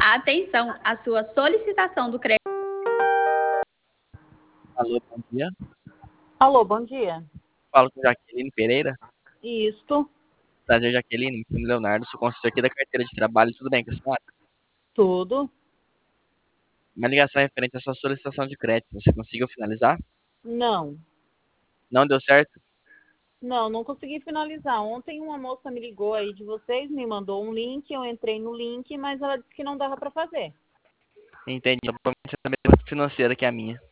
Atenção, a sua solicitação do crédito. Alô, bom dia. Alô, bom dia. Falo com Jaqueline Pereira. Isto, Prazer, Jaqueline. Me chamo Leonardo, sou consultor aqui da carteira de trabalho. Tudo bem com a senhora? tudo. Uma ligação referente à sua solicitação de crédito. Você conseguiu finalizar? Não, Não deu certo? não consegui finalizar. Ontem uma moça me ligou aí de vocês, me mandou um link, eu entrei no link, mas ela disse que não dava para fazer. Entendi. Provavelmente é a mesma financeira que a minha.